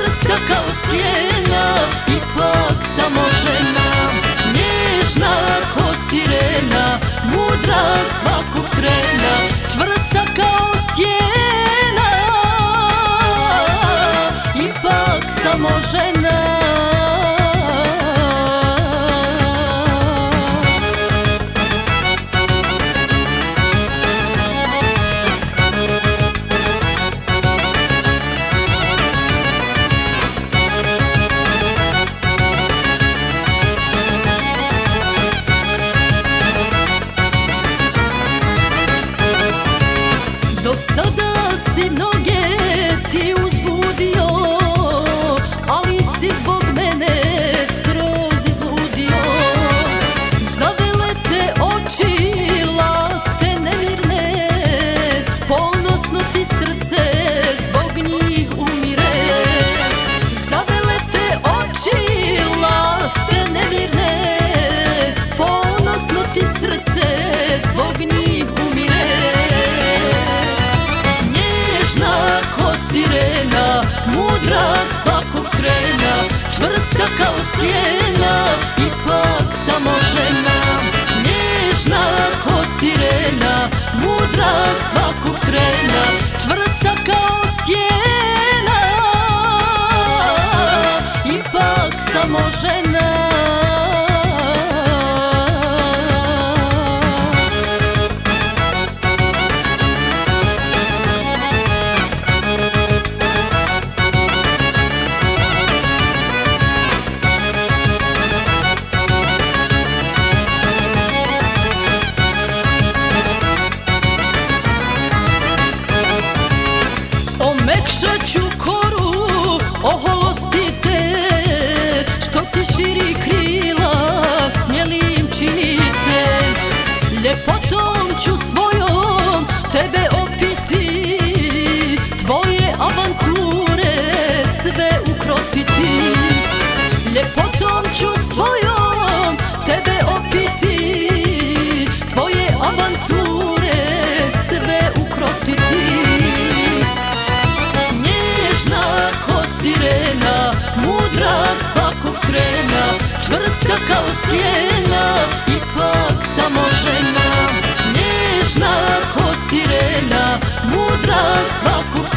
čvrsta kao stijena, ipak samo žena. Nježna ko sirena, mudra svakog trena, čvrsta kao stijena, ipak samo žena. Do sada si mnoge ti uzbudio, ali si zbog mene skroz izludio. Zavele te oči, laste nemirne, ponosno ti srce zbog njih umire. Zavele te oči, laste nemirne, ponosno ti srce zbog njih umire. Sirena, mudra svakog trena, čvrsta kao stijena, ipak samo žena. Nježna ko sirena, mudra svakog trena, čvrsta kao stijena, ipak samo žena. Omekšat ću koru, oholostite, što ti širi krila, smjelim činite. Ljepotom ću svojom tebe opiti, tvoje avanture sve ukrotiti. Ljepotom ću svojom tebe opiti, tvoje avanture sve ukrotiti. Sirena, mudra svakog trena, čvrsta kao stijena, ipak samo žena. Nježna ko sirena, mudra svakog